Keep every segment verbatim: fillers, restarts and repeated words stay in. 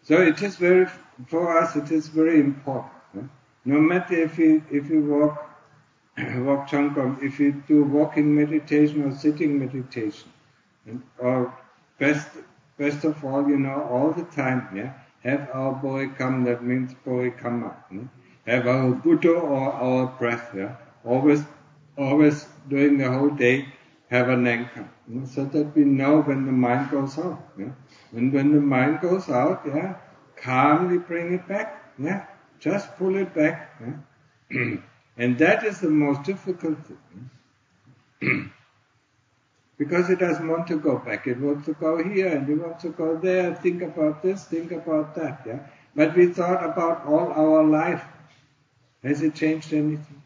So it is very, for us, it is very important. Yeah? No matter if we if we walk walk Changkong, if we do walking meditation or sitting meditation, and, or best best of all, you know, all the time, yeah, have our bodhikam, that means bodhikama, yeah? Have our Buddha or our breath, yeah, always always during the whole day have an anchor, you know, so that we know when the mind goes out, yeah, and when the mind goes out, yeah, calmly bring it back, yeah, just pull it back, yeah. And that is the most difficult thing. Because it doesn't want to go back. It wants to go here and it wants to go there, think about this, think about that, yeah. But we thought about all our life. Has it changed anything?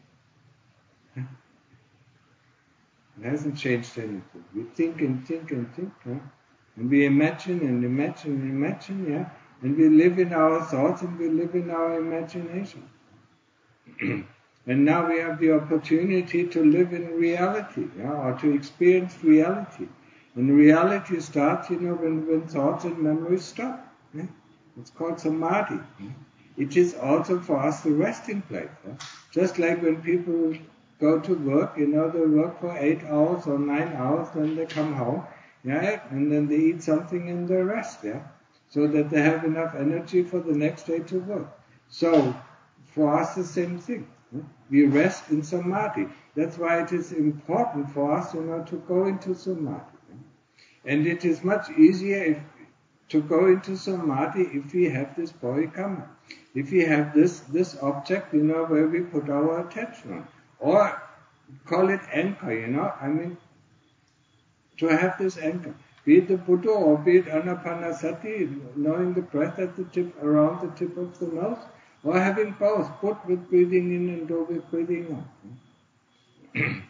It hasn't changed anything. We think and think and think, yeah. And we imagine and imagine and imagine, yeah. And we live in our thoughts and we live in our imagination. And now we have the opportunity to live in reality, yeah, or to experience reality. And reality starts, you know, when, when thoughts and memories stop. Yeah? It's called samadhi. Yeah? It is also for us the resting place. Yeah? Just like when people go to work, you know, they work for eight hours or nine hours, then they come home, yeah, and then they eat something and they rest, yeah, so that they have enough energy for the next day to work. So, for us the same thing. We rest in samadhi. That's why it is important for us, you know, to go into samadhi. And it is much easier if, to go into samadhi if we have this bodhikama. If we have this, this object, you know, where we put our attention on. Or call it anchor, you know. I mean, to have this anchor. Be it the Buddha or be it anapanasati, knowing the breath at the tip, around the tip of the nose. Or having both, put with breathing in and do with breathing out.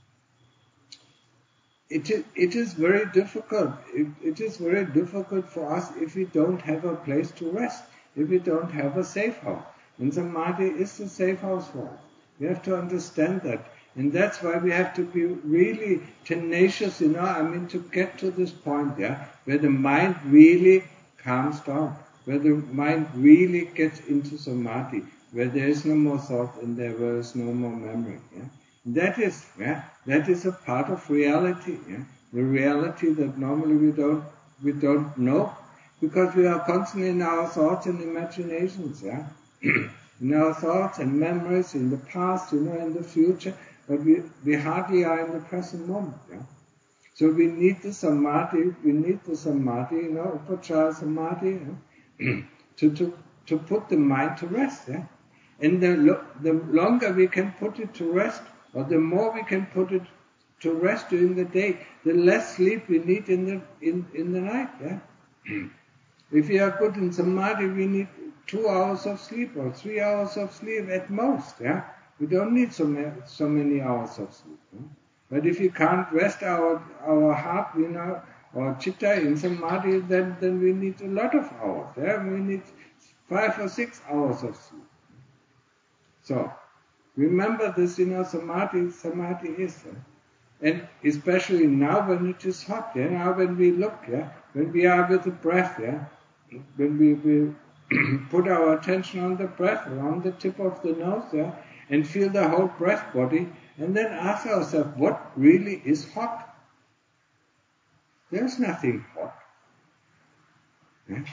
it, is, it is very difficult. It, it is very difficult for us if we don't have a place to rest, if we don't have a safe house. And samadhi is the safe house for us. We have to understand that. And that's why we have to be really tenacious, you know, I mean, to get to this point, yeah, where the mind really calms down. Where the mind really gets into samadhi, where there is no more thought and there is no more memory. Yeah? That is, yeah, that is a part of reality. Yeah? The reality that normally we don't, we don't know, because we are constantly in our thoughts and imaginations. Yeah, in our thoughts and memories, in the past, you know, in the future, but we we hardly are in the present moment. Yeah. So we need the samadhi. We need the samadhi, you know, upachara samadhi. Yeah? to, to to put the mind to rest, yeah? And the lo- the longer we can put it to rest, or the more we can put it to rest during the day, the less sleep we need in the in, in the night, yeah? If we are good in samadhi, we need two hours of sleep or three hours of sleep at most, yeah? We don't need so many so many hours of sleep. Yeah? But if you can't rest our our heart, you know, or chitta in samadhi, then, then we need a lot of hours. Yeah? We need five or six hours of sleep. So, remember this, you know, samadhi, samadhi is. Yeah? And especially now when it is hot, yeah? Now when we look, yeah? When we are with the breath, yeah? When we, we put our attention on the breath, around the tip of the nose, yeah? And feel the whole breath body, and then ask ourselves, what really is hot? There's nothing hot. Yeah?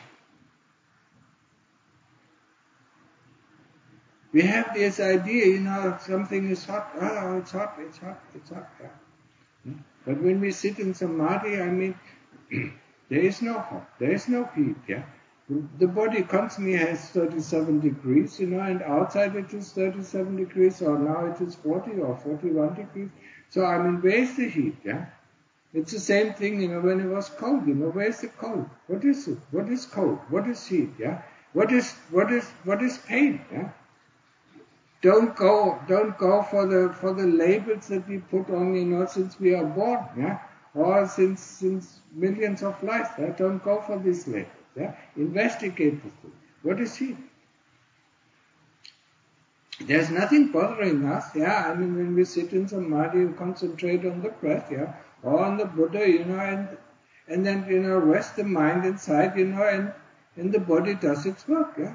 We have this idea, you know, something is hot. Oh, it's hot, it's hot, it's hot. Yeah? But when we sit in samadhi, I mean, there is no hot, there is no heat. Yeah, the body constantly has thirty-seven degrees, you know, and outside it is thirty-seven degrees, or now it is forty or forty-one degrees. So I mean, where is the heat? Yeah. It's the same thing, you know, when it was cold, you know, where's the cold? What is it? What is cold? What is heat? Yeah? What is, what is, what is pain? Yeah? Don't go, don't go for the, for the labels that we put on, you know, since we are born, yeah? Or since, since millions of lives, yeah? Don't go for these labels, yeah? Investigate this thing. What is heat? There's nothing bothering us, yeah? I mean, when we sit in samadhi, we concentrate on the breath, yeah? Or on the Buddha, you know, and and then, you know, rest the mind inside, you know, and and the body does its work, yeah.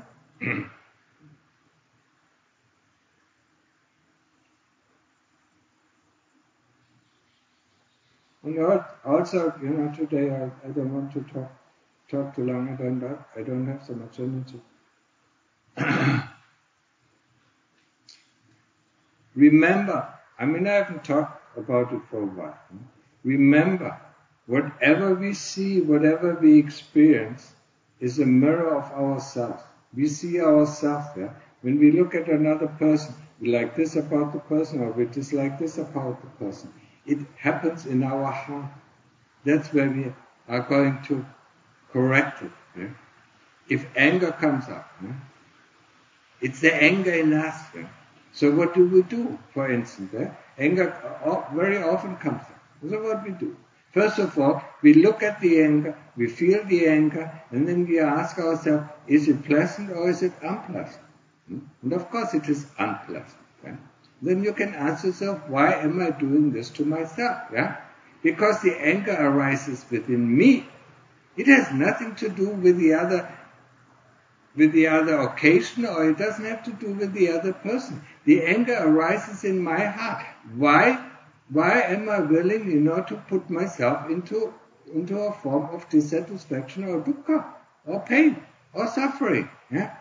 And also, you know, today I, I don't want to talk talk too long. I don't have, I don't have so much energy. Remember, I mean, I haven't talked about it for a while. Remember, whatever we see, whatever we experience, is a mirror of ourselves. We see ourselves there. Yeah? When we look at another person, we like this about the person, or we dislike this about the person. It happens in our heart. That's where we are going to correct it. Yeah? If anger comes up, yeah? It's the anger in us. Yeah? So what do we do, for instance? Yeah? Anger very often comes up. So what we do? First of all, we look at the anger, we feel the anger, and then we ask ourselves, is it pleasant or is it unpleasant? And of course it is unpleasant. Yeah? Then you can ask yourself, why am I doing this to myself? Yeah? Because the anger arises within me. It has nothing to do with the other with the other occasion, or it doesn't have to do with the other person. The anger arises in my heart. Why? Why am I willing, you know, to put myself into into a form of dissatisfaction or dukkha, or pain, or suffering? Yeah?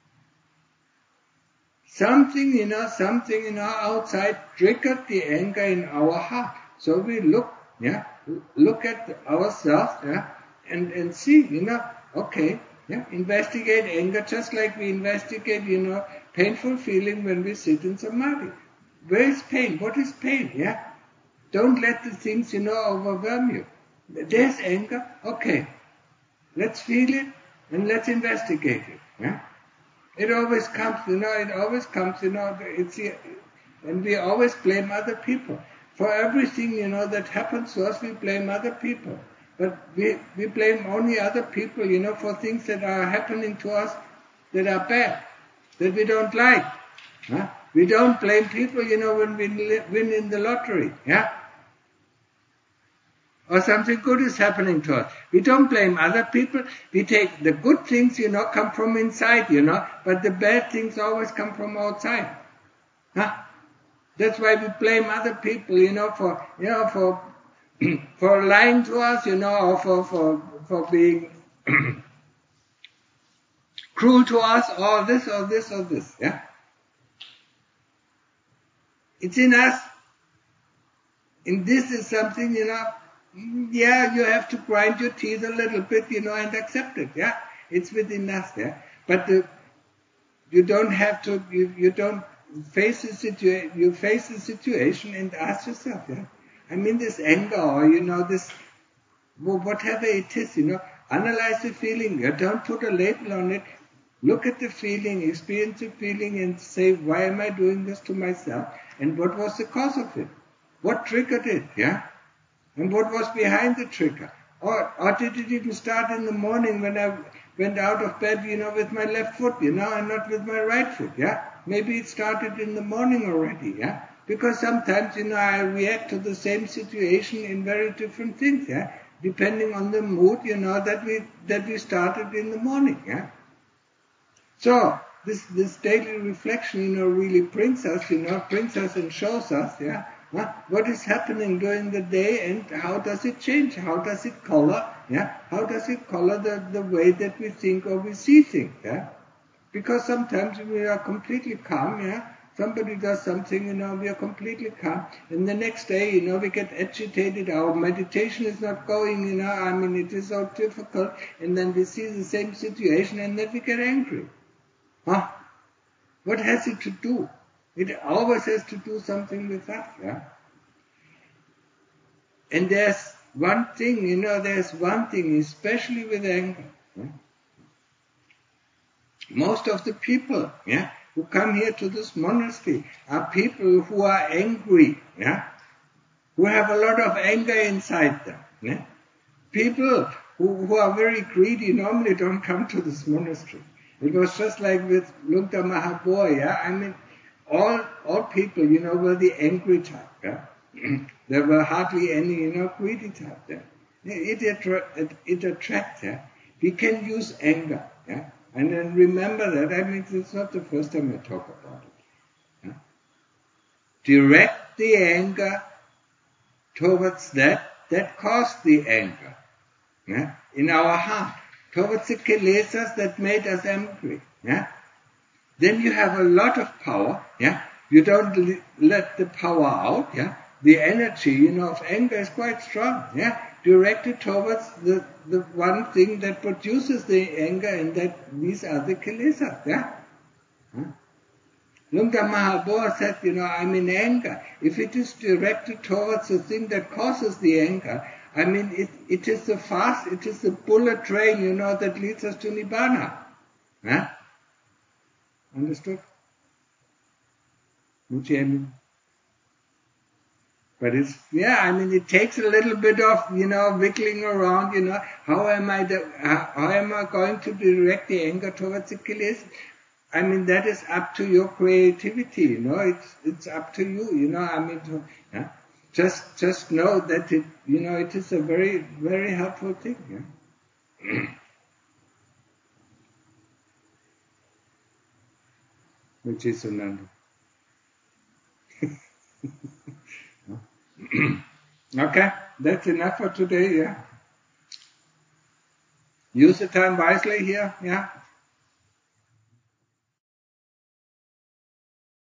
Something, you know, something in our outside triggered the anger in our heart. So we look, yeah, look at ourselves, yeah, and, and see, you know, okay, yeah, investigate anger just like we investigate, you know, painful feeling when we sit in samadhi. Where is pain? What is pain? Yeah? Don't let the things, you know, overwhelm you. There's anger, okay. Let's feel it and let's investigate it. Yeah? It always comes, you know, it always comes, you know, it's, and we always blame other people. For everything, you know, that happens to us, we blame other people. But we, we blame only other people, you know, for things that are happening to us that are bad, that we don't like. Huh? We don't blame people, you know, when we win in the lottery, yeah? Or something good is happening to us. We don't blame other people. We take the good things, you know, come from inside, you know, but the bad things always come from outside. Huh? That's why we blame other people, you know, for, you know, for, for lying to us, you know, or for, for, for being cruel to us, or this, or this, or this, yeah? It's in us. And this is something, you know, yeah, you have to grind your teeth a little bit, you know, and accept it, yeah? It's within us, yeah? But the, you don't have to, you, you don't face the situation, you face the situation and ask yourself, yeah? I mean, this anger, or, you know, this, whatever it is, you know, analyze the feeling, you don't put a label on it, look at the feeling, experience the feeling and say, why am I doing this to myself? And what was the cause of it? What triggered it, yeah? And what was behind the trigger? Or, or did it even start in the morning when I went out of bed, you know, with my left foot, you know, and not with my right foot, yeah? Maybe it started in the morning already, yeah? Because sometimes, you know, I react to the same situation in very different things, yeah? Depending on the mood, you know, that we, that we started in the morning, yeah? So, this, this daily reflection, you know, really brings us, you know, brings us and shows us, yeah? Huh? What is happening during the day and how does it change? How does it color? Yeah? How does it color the, the way that we think or we see things? Yeah? Because sometimes we are completely calm, yeah? Somebody does something, you know, we are completely calm. And the next day, you know, we get agitated, our meditation is not going, you know, I mean, it is so difficult. And then we see the same situation and then we get angry. Huh? What has it to do? It always has to do something with us, yeah? And there's one thing, you know, there's one thing, especially with anger. Yeah? Most of the people, yeah, who come here to this monastery are people who are angry, yeah? Who have a lot of anger inside them, yeah? People who, who are very greedy normally don't come to this monastery. It was just like with Lungta Mahabua, yeah? I mean, all all people, you know, were the angry type, yeah? There were hardly any, you know, greedy type there. It, it, it, it attracts, yeah? We can use anger, yeah? And then remember that, I mean, it's not the first time I talk about it. Yeah? Direct the anger towards that that caused the anger, yeah? In our heart, towards the kilesas that made us angry, yeah? Then you have a lot of power, yeah? You don't let the power out, yeah? The energy, you know, of anger is quite strong, yeah? Directed towards the, the one thing that produces the anger, and that these are the kilesas, yeah? Huh? Lunga Mahabodha said, you know, I'm in anger. If it is directed towards the thing that causes the anger, I mean, it, it is the fast, it is the bullet train, you know, that leads us to Nibbana. Huh? Understood? Which I mean, but it's, yeah, I mean, it takes a little bit of, you know, wiggling around, you know, how am I, the, how, how am I going to direct the anger towards the kilesa? I mean, that is up to your creativity, you know, it's, it's up to you, you know, I mean, to, yeah? just, just know that it, you know, it is a very, very helpful thing, yeah? Which is Ananda. Okay, that's enough for today, yeah? Use the time wisely here, yeah?